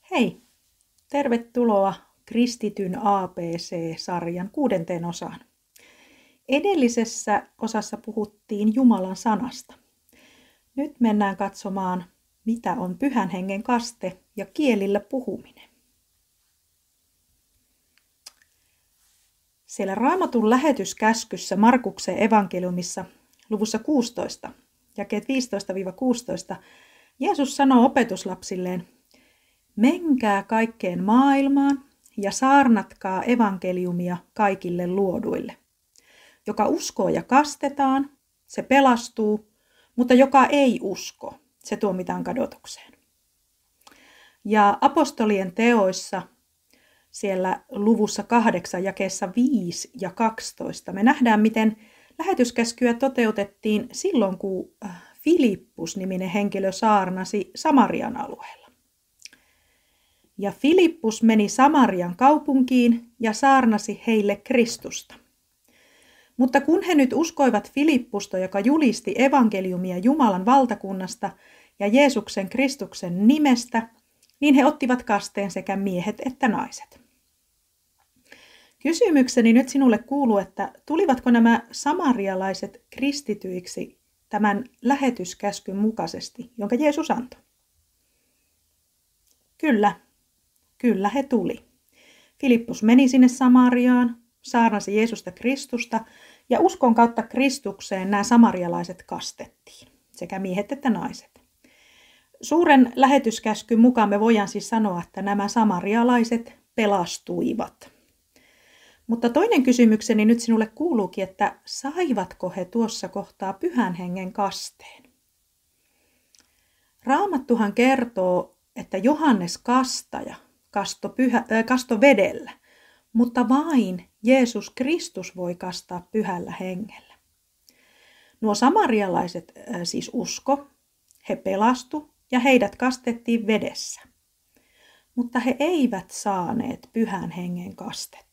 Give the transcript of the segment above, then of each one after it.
Hei, tervetuloa Kristityn ABC-sarjan 6. osaan. Edellisessä osassa puhuttiin Jumalan sanasta. Nyt mennään katsomaan, mitä on Pyhän Hengen kaste ja kielillä puhuminen. Siellä Raamatun lähetyskäskyssä Markuksen evankeliumissa luvussa 16, jakeet 15-16, Jeesus sanoo opetuslapsilleen: menkää kaikkeen maailmaan ja saarnatkaa evankeliumia kaikille luoduille. Joka uskoo ja kastetaan, se pelastuu, mutta joka ei usko, se tuomitaan kadotukseen. Ja apostolien teoissa siellä luvussa 8, jakeessa 5 ja 12 me nähdään, miten lähetyskäskyä toteutettiin silloin, kun Filippus-niminen henkilö saarnasi Samarian alueella. Ja Filippus meni Samarian kaupunkiin ja saarnasi heille Kristusta. Mutta kun he nyt uskoivat Filippusta, joka julisti evankeliumia Jumalan valtakunnasta ja Jeesuksen Kristuksen nimestä, niin he ottivat kasteen sekä miehet että naiset. Kysymykseni nyt sinulle kuuluu, että tulivatko nämä samarialaiset kristityiksi tämän lähetyskäskyn mukaisesti, jonka Jeesus antoi? Kyllä he tuli. Filippus meni sinne Samariaan, saarnasi Jeesusta Kristusta ja uskon kautta Kristukseen nämä samarialaiset kastettiin, sekä miehet että naiset. Suuren lähetyskäskyn mukaan me voidaan siis sanoa, että nämä samarialaiset pelastuivat. Mutta toinen kysymykseni nyt sinulle kuuluukin, että saivatko he tuossa kohtaa Pyhän Hengen kasteen? Raamattuhan kertoo, että Johannes Kastaja kastoi vedellä, mutta vain Jeesus Kristus voi kastaa Pyhällä Hengellä. Nuo samarialaiset siis usko, he pelastu ja heidät kastettiin vedessä, mutta he eivät saaneet Pyhän Hengen kastetta.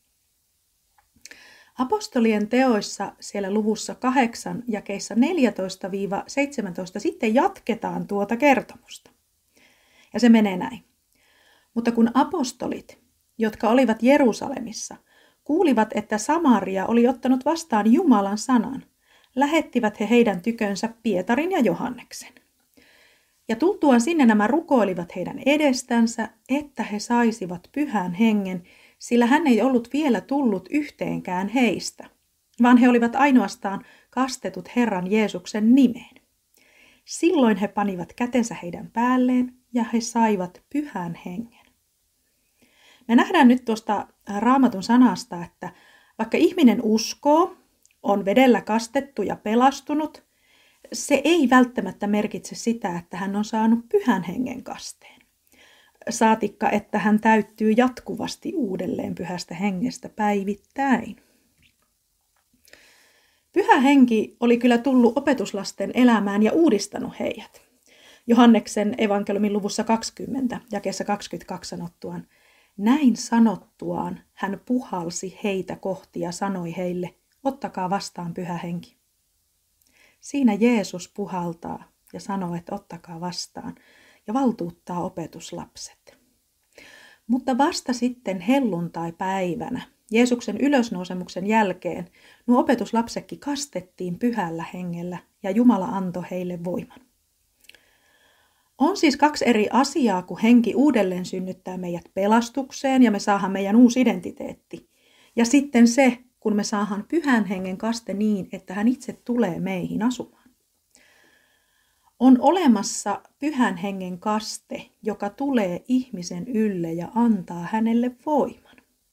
Apostolien teoissa siellä luvussa 8 jakeissa 14-17 sitten jatketaan tuota kertomusta. Ja se menee näin. Mutta kun apostolit, jotka olivat Jerusalemissa, kuulivat, että Samaria oli ottanut vastaan Jumalan sanan, lähettivät he heidän tykönsä Pietarin ja Johanneksen. Ja tultuaan sinne nämä rukoilivat heidän edestänsä, että he saisivat Pyhän Hengen, sillä hän ei ollut vielä tullut yhteenkään heistä, vaan he olivat ainoastaan kastetut Herran Jeesuksen nimeen. Silloin he panivat kätensä heidän päälleen ja he saivat Pyhän Hengen. Me nähdään nyt tuosta Raamatun sanasta, että vaikka ihminen uskoo, on vedellä kastettu ja pelastunut, se ei välttämättä merkitse sitä, että hän on saanut Pyhän Hengen kasteen. Saatikka, että hän täyttyy jatkuvasti uudelleen Pyhästä Hengestä päivittäin. Pyhä Henki oli kyllä tullut opetuslasten elämään ja uudistanut heidät. Johanneksen evankeliumin luvussa 20, jakeessa 22 sanottuaan: näin sanottuaan hän puhalsi heitä kohti ja sanoi heille: ottakaa vastaan Pyhä Henki. Siinä Jeesus puhaltaa ja sanoo, että ottakaa vastaan, ja valtuuttaa opetuslapset. Mutta vasta sitten helluntai-päivänä, Jeesuksen ylösnousemuksen jälkeen, nuo opetuslapsetkin kastettiin Pyhällä Hengellä ja Jumala antoi heille voiman. On siis kaksi eri asiaa, kun Henki uudelleen synnyttää meidät pelastukseen ja me saadaan meidän uusi identiteetti. Ja sitten se, kun me saadaan Pyhän Hengen kaste niin, että hän itse tulee meihin asumaan. On olemassa Pyhän Hengen kaste, joka tulee ihmisen ylle ja antaa hänelle voiman.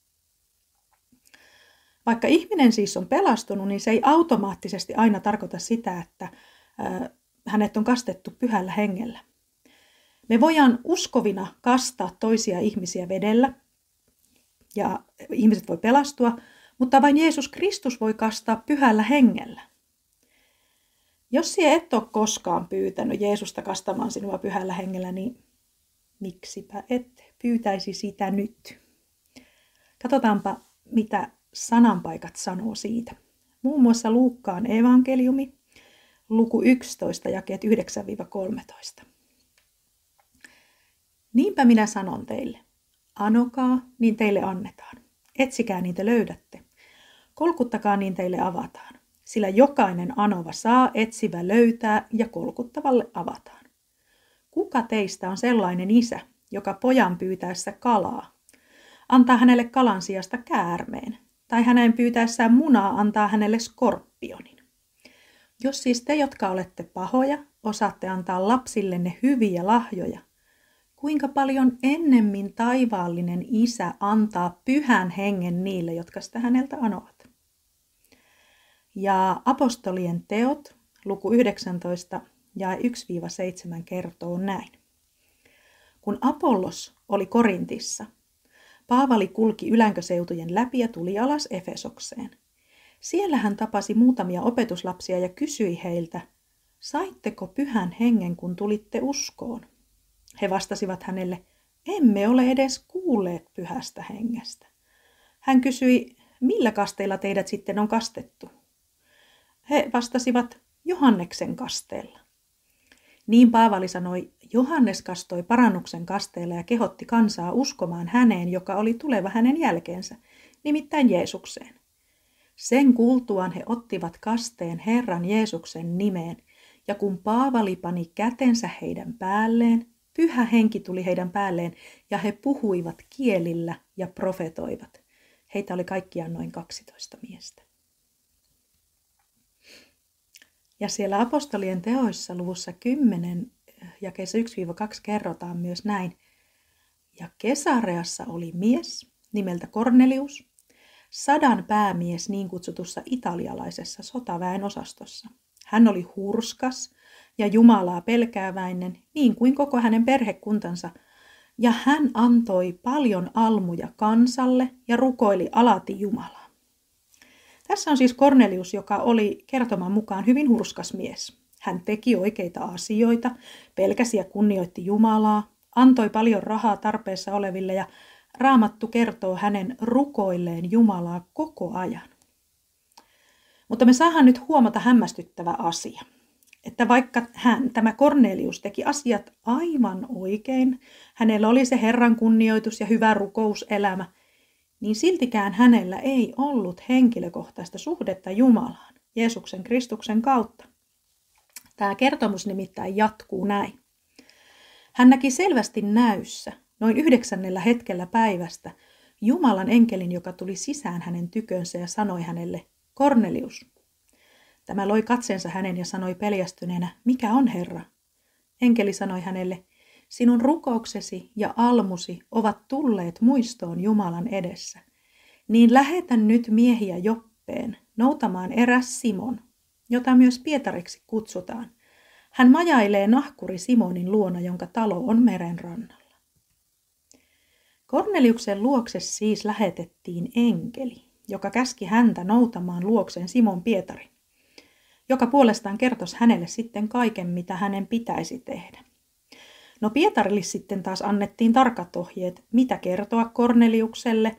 Vaikka ihminen siis on pelastunut, niin se ei automaattisesti aina tarkoita sitä, että hänet on kastettu Pyhällä Hengellä. Me voidaan uskovina kastaa toisia ihmisiä vedellä ja ihmiset voi pelastua, mutta vain Jeesus Kristus voi kastaa Pyhällä Hengellä. Jos sinä et ole koskaan pyytänyt Jeesusta kastamaan sinua Pyhällä Hengellä, niin miksipä et pyytäisi sitä nyt? Katsotaanpa, mitä sananpaikat sanoo siitä. Muun muassa Luukkaan evankeliumi, luku 11, jakeet 9-13. Niinpä minä sanon teille, anokaa, niin teille annetaan. Etsikää, niin te löydätte. Kolkuttakaa, niin teille avataan. Sillä jokainen anova saa, etsivä löytää ja kolkuttavalle avataan. Kuka teistä on sellainen isä, joka pojan pyytäessä kalaa antaa hänelle kalan sijasta käärmeen, tai hänen pyytäessään munaa antaa hänelle skorpionin? Jos siis te, jotka olette pahoja, osaatte antaa lapsillenne hyviä lahjoja, kuinka paljon ennemmin taivaallinen Isä antaa pyhän hengen niille, jotka sitä häneltä anovat. Ja apostolien teot, luku 19, jae 1-7 kertoo näin. Kun Apollos oli Korintissa, Paavali kulki ylänköseutujen läpi ja tuli alas Efesokseen. Siellä hän tapasi muutamia opetuslapsia ja kysyi heiltä, saitteko pyhän hengen, kun tulitte uskoon? He vastasivat hänelle, emme ole edes kuulleet pyhästä hengestä. Hän kysyi, millä kasteilla teidät sitten on kastettu? He vastasivat, Johanneksen kasteella. Niin Paavali sanoi, Johannes kastoi parannuksen kasteella ja kehotti kansaa uskomaan häneen, joka oli tuleva hänen jälkeensä, nimittäin Jeesukseen. Sen kuultuaan he ottivat kasteen Herran Jeesuksen nimeen, ja kun Paavali pani kätensä heidän päälleen, Pyhä henki tuli heidän päälleen, ja he puhuivat kielillä ja profetoivat. Heitä oli kaikkiaan noin 12 miestä. Ja siellä apostolien teoissa luvussa 10, jakeessa 1-2 kerrotaan myös näin. Ja Kesareassa oli mies nimeltä Kornelius, 100 päämies niin kutsutussa italialaisessa sotaväen osastossa. Hän oli hurskas ja Jumalaa pelkääväinen, niin kuin koko hänen perhekuntansa, ja hän antoi paljon almuja kansalle ja rukoili alati Jumalaa. Tässä on siis Kornelius, joka oli kertoman mukaan hyvin hurskas mies. Hän teki oikeita asioita, pelkäsi ja kunnioitti Jumalaa, antoi paljon rahaa tarpeessa oleville ja Raamattu kertoo hänen rukoilleen Jumalaa koko ajan. Mutta me saadaan nyt huomata hämmästyttävä asia, että vaikka tämä Kornelius teki asiat aivan oikein, hänellä oli se Herran kunnioitus ja hyvä rukouselämä, niin siltikään hänellä ei ollut henkilökohtaista suhdetta Jumalaan, Jeesuksen Kristuksen kautta. Tämä kertomus nimittäin jatkuu näin. Hän näki selvästi näyssä, noin 9. hetkellä päivästä, Jumalan enkelin, joka tuli sisään hänen tykönsä ja sanoi hänelle, Kornelius. Tämä loi katseensa hänen ja sanoi peljästyneenä, mikä on Herra? Enkeli sanoi hänelle, sinun rukouksesi ja almusi ovat tulleet muistoon Jumalan edessä. Niin lähetä nyt miehiä Joppeen noutamaan eräs Simon, jota myös Pietariksi kutsutaan. Hän majailee nahkuri Simonin luona, jonka talo on meren rannalla. Korneliuksen luokse siis lähetettiin enkeli, joka käski häntä noutamaan luokseen Simon Pietari, joka puolestaan kertoisi hänelle sitten kaiken, mitä hänen pitäisi tehdä. No Pietarille sitten taas annettiin tarkat ohjeet, mitä kertoa Korneliukselle,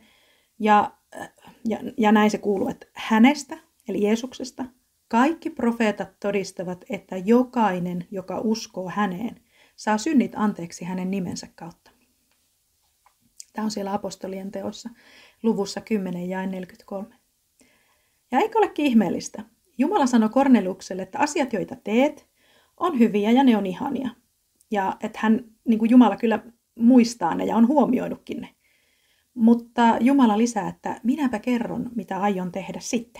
ja näin se kuuluu, että hänestä, eli Jeesuksesta, kaikki profeetat todistavat, että jokainen, joka uskoo häneen, saa synnit anteeksi hänen nimensä kautta. Tämä on siellä apostolien teossa, luvussa 10 jae 43. Ja eikö olekin ihmeellistä? Jumala sanoi Korneliukselle, että asiat, joita teet, on hyviä ja ne on ihania. Ja että hän, niin kuin Jumala kyllä muistaa ne ja on huomioinutkin ne. Mutta Jumala lisää, että minäpä kerron, mitä aion tehdä sitten.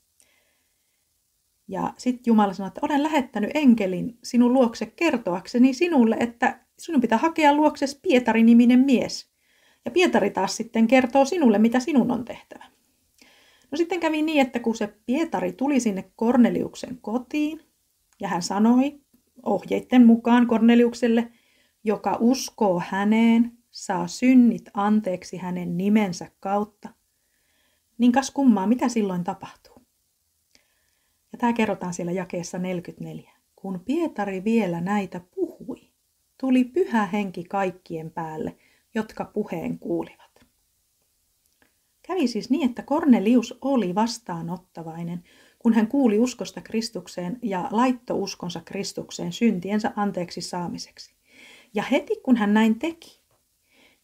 Ja sitten Jumala sanoi, että olen lähettänyt enkelin sinun luokse kertoakseni sinulle, että sinun pitää hakea luokses Pietari-niminen mies. Ja Pietari taas sitten kertoo sinulle, mitä sinun on tehtävä. No sitten kävi niin, että kun se Pietari tuli sinne Korneliuksen kotiin, ja hän sanoi ohjeiden mukaan Korneliukselle, joka uskoo häneen, saa synnit anteeksi hänen nimensä kautta, niin kas kummaa, mitä silloin tapahtuu? Ja tämä kerrotaan siellä jakeessa 44. Kun Pietari vielä näitä puhui, tuli Pyhä Henki kaikkien päälle, jotka puheen kuulivat. Kävi siis niin, että Kornelius oli vastaanottavainen, kun hän kuuli uskosta Kristukseen ja laittoi uskonsa Kristukseen syntiensä anteeksi saamiseksi. Ja heti kun hän näin teki,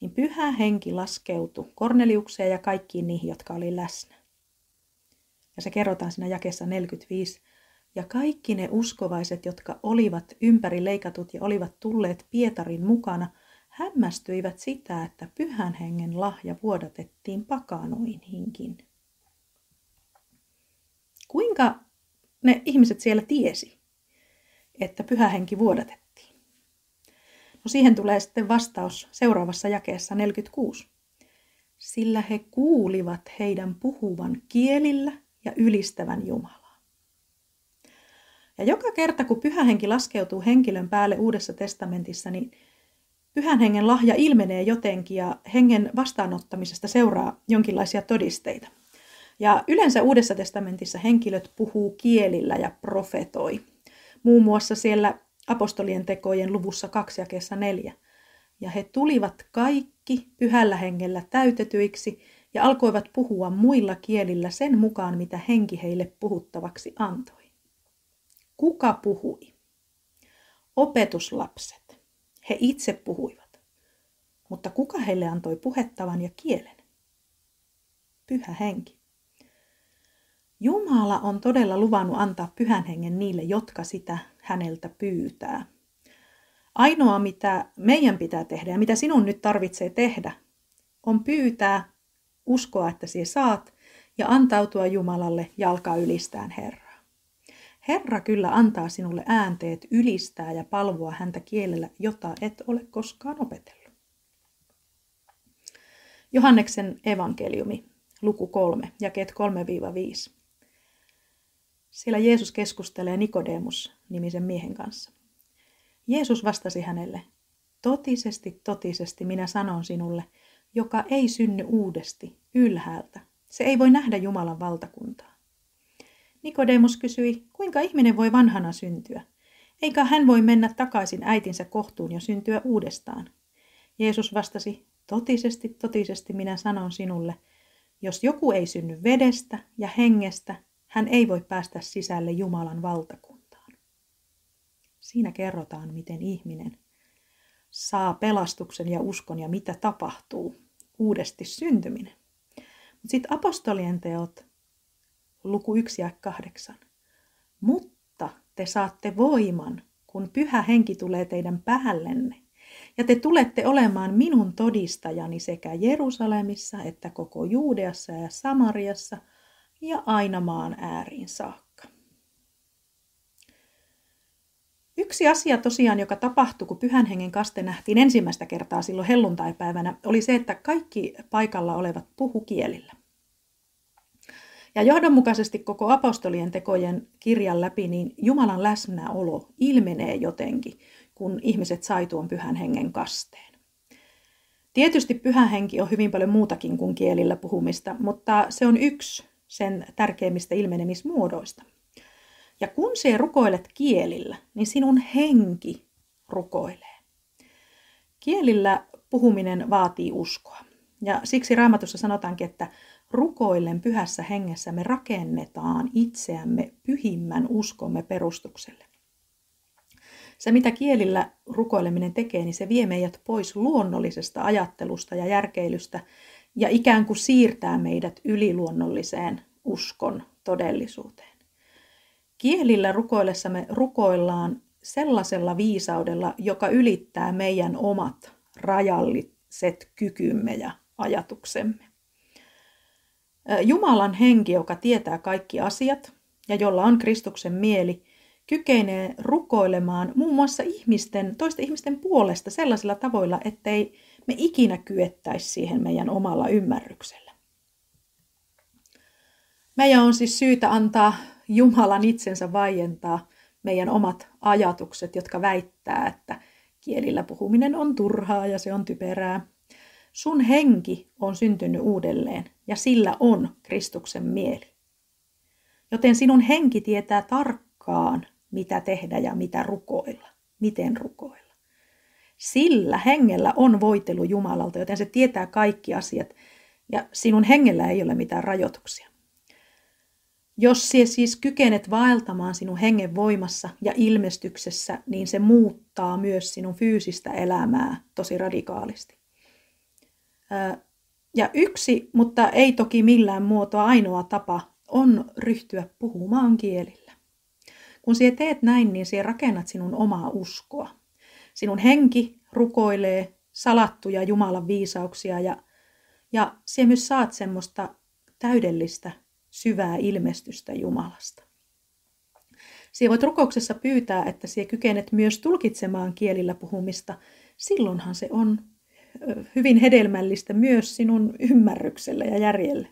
niin Pyhä Henki laskeutui Korneliukseen ja kaikkiin niihin, jotka oli läsnä. Ja se kerrotaan siinä jakeessa 45. Ja kaikki ne uskovaiset, jotka olivat ympäri leikatut ja olivat tulleet Pietarin mukana, hämmästyivät sitä, että Pyhän Hengen lahja vuodatettiin pakanoihinkin. Kuinka ne ihmiset siellä tiesi, että Pyhä Henki vuodatettiin? No siihen tulee sitten vastaus seuraavassa jakeessa 46. Sillä he kuulivat heidän puhuvan kielillä ja ylistävän Jumalaa. Ja joka kerta, kun Pyhä Henki laskeutuu henkilön päälle Uudessa testamentissa, niin Pyhän Hengen lahja ilmenee jotenkin ja hengen vastaanottamisesta seuraa jonkinlaisia todisteita. Ja yleensä Uudessa testamentissa henkilöt puhuu kielillä ja profetoi. Muun muassa siellä apostolien tekojen luvussa 2 jakeessa 4. Ja he tulivat kaikki Pyhällä Hengellä täytetyiksi ja alkoivat puhua muilla kielillä sen mukaan, mitä henki heille puhuttavaksi antoi. Kuka puhui? Opetuslapset. He itse puhuivat. Mutta kuka heille antoi puhettavan ja kielen? Pyhä Henki. Jumala on todella luvannut antaa Pyhän Hengen niille, jotka sitä häneltä pyytää. Ainoa, mitä meidän pitää tehdä ja mitä sinun nyt tarvitsee tehdä, on pyytää, uskoa, että sinä saat ja antautua Jumalalle ja alkaa ylistään Herraa. Herra kyllä antaa sinulle äänteet ylistää ja palvoa häntä kielellä, jota et ole koskaan opetellut. Johanneksen evankeliumi, luku 3, jakeet 3-5. Siellä Jeesus keskustelee Nikodemus-nimisen miehen kanssa. Jeesus vastasi hänelle, totisesti, totisesti minä sanon sinulle, joka ei synny uudesti, ylhäältä. Se ei voi nähdä Jumalan valtakuntaa. Nikodemus kysyi, kuinka ihminen voi vanhana syntyä? Eikä hän voi mennä takaisin äitinsä kohtuun ja syntyä uudestaan. Jeesus vastasi, totisesti, totisesti minä sanon sinulle, jos joku ei synny vedestä ja hengestä, hän ei voi päästä sisälle Jumalan valtakuntaan. Siinä kerrotaan, miten ihminen saa pelastuksen ja uskon ja mitä tapahtuu uudesti syntyminen. Mutta sitten apostolien teot, luku 1 ja 8. Mutta te saatte voiman, kun Pyhä Henki tulee teidän päällenne, ja te tulette olemaan minun todistajani sekä Jerusalemissa että koko Juudeassa ja Samariassa ja aina maan ääriin saakka. Yksi asia tosiaan, joka tapahtui, kun Pyhän Hengen kaste nähtiin ensimmäistä kertaa silloin helluntaipäivänä, oli se, että kaikki paikalla olevat puhu kielillä. Ja johdonmukaisesti koko apostolien tekojen kirjan läpi, niin Jumalan läsnäolo ilmenee jotenkin, kun ihmiset sai tuon Pyhän Hengen kasteen. Tietysti Pyhä Henki on hyvin paljon muutakin kuin kielillä puhumista, mutta se on yksi sen tärkeimmistä ilmenemismuodoista. Ja kun sinä rukoilet kielillä, niin sinun henki rukoilee. Kielillä puhuminen vaatii uskoa. Ja siksi Raamatussa sanotaankin, että rukoillen Pyhässä Hengessä me rakennetaan itseämme pyhimmän uskomme perustukselle. Se, mitä kielillä rukoileminen tekee, niin se vie meidät pois luonnollisesta ajattelusta ja järkeilystä ja ikään kuin siirtää meidät yliluonnolliseen uskon todellisuuteen. Kielillä rukoillessamme rukoillaan sellaisella viisaudella, joka ylittää meidän omat rajalliset kykymme ja ajatuksemme. Jumalan henki, joka tietää kaikki asiat ja jolla on Kristuksen mieli, kykenee rukoilemaan muun muassa toisten ihmisten puolesta sellaisilla tavoilla, ettei me ikinä kyettäisi siihen meidän omalla ymmärryksellä. Meidän on siis syytä antaa Jumalan itsensä vaientaa meidän omat ajatukset, jotka väittää, että kielillä puhuminen on turhaa ja se on typerää. Sun henki on syntynyt uudelleen ja sillä on Kristuksen mieli. Joten sinun henki tietää tarkkaan, mitä tehdä ja mitä rukoilla, miten rukoilla. Sillä hengellä on voitelu Jumalalta, joten se tietää kaikki asiat ja sinun hengellä ei ole mitään rajoituksia. Jos sinä siis kykenet vaeltamaan sinun hengen voimassa ja ilmestyksessä, niin se muuttaa myös sinun fyysistä elämää tosi radikaalisti. Ja yksi, mutta ei toki millään muotoa ainoa tapa, on ryhtyä puhumaan kielillä. Kun sinä teet näin, niin sinä rakennat sinun omaa uskoa. Sinun henki rukoilee salattuja Jumalan viisauksia ja sinä myös saat semmoista täydellistä, syvää ilmestystä Jumalasta. Sinä voit rukouksessa pyytää, että sinä kykenet myös tulkitsemaan kielillä puhumista. Silloinhan se on hyvin hedelmällistä myös sinun ymmärrykselle ja järjelle.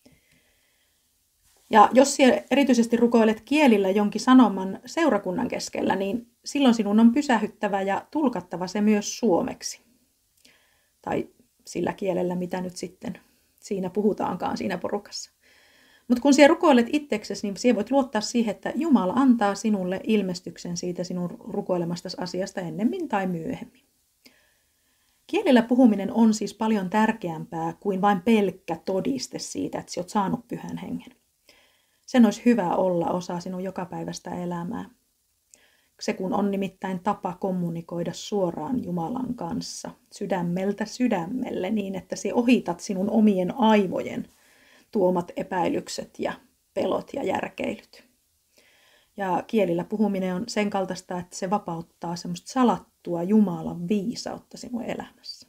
Ja jos sinä erityisesti rukoilet kielillä jonkin sanoman seurakunnan keskellä, niin silloin sinun on pysähyttävä ja tulkattava se myös suomeksi. Tai sillä kielellä, mitä nyt sitten siinä puhutaankaan siinä porukassa. Mutta kun sinä rukoilet itseksesi, niin sinä voit luottaa siihen, että Jumala antaa sinulle ilmestyksen siitä sinun rukoilemastasi asiasta ennemmin tai myöhemmin. Kielillä puhuminen on siis paljon tärkeämpää kuin vain pelkkä todiste siitä, että sinä olet saanut Pyhän Hengen. Sen olisi hyvä olla osa sinun jokapäiväistä elämää. Se kun on nimittäin tapa kommunikoida suoraan Jumalan kanssa, sydämeltä sydämelle, niin että sinä ohitat sinun omien aivojen tuomat epäilykset ja pelot ja järkeilyt. Ja kielillä puhuminen on sen kaltaista, että se vapauttaa semmoista salattua Jumalan viisautta sinun elämässä.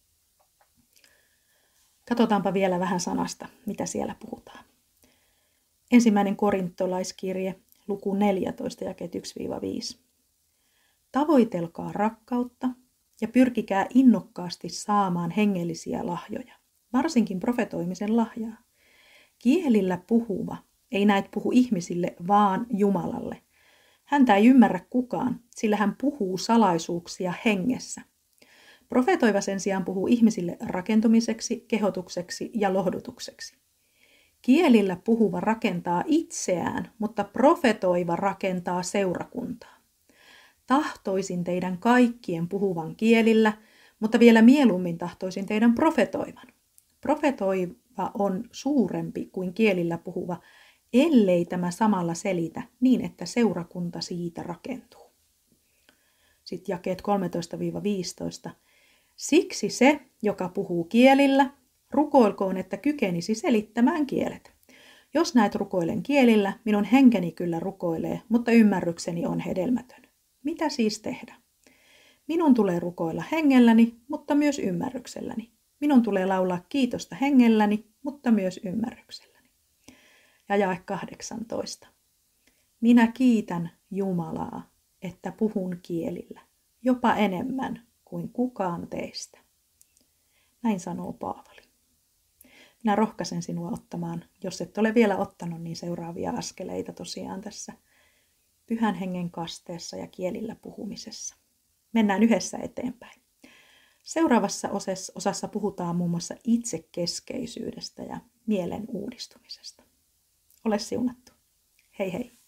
Katsotaanpa vielä vähän sanasta, mitä siellä puhutaan. 1. korintolaiskirje, luku 14, jakeet 1-5. Tavoitelkaa rakkautta ja pyrkikää innokkaasti saamaan hengellisiä lahjoja, varsinkin profetoimisen lahjaa. Kielillä puhuva ei näet puhu ihmisille, vaan Jumalalle. Häntä ei ymmärrä kukaan, sillä hän puhuu salaisuuksia hengessä. Profetoiva sen sijaan puhuu ihmisille rakentumiseksi, kehotukseksi ja lohdutukseksi. Kielillä puhuva rakentaa itseään, mutta profetoiva rakentaa seurakuntaa. Tahtoisin teidän kaikkien puhuvan kielillä, mutta vielä mieluummin tahtoisin teidän profetoivan. Profetoiva on suurempi kuin kielillä puhuva, ellei tämä samalla selitä niin, että seurakunta siitä rakentuu. Sitten jakeet 13-15. Siksi se, joka puhuu kielillä, rukoilkoon, että kykenisi selittämään kielet. Jos näet rukoilen kielillä, minun henkeni kyllä rukoilee, mutta ymmärrykseni on hedelmätön. Mitä siis tehdä? Minun tulee rukoilla hengelläni, mutta myös ymmärrykselläni. Minun tulee laulaa kiitosta hengelläni, mutta myös ymmärrykselläni. Ja jae 18. Minä kiitän Jumalaa, että puhun kielillä, jopa enemmän kuin kukaan teistä. Näin sanoo Paavali. Minä rohkaisen sinua ottamaan, jos et ole vielä ottanut, niin seuraavia askeleita tosiaan tässä Pyhän Hengen kasteessa ja kielillä puhumisessa. Mennään yhdessä eteenpäin. Seuraavassa osassa puhutaan muun muassa itsekeskeisyydestä ja mielen uudistumisesta. Ole siunattu. Hei hei!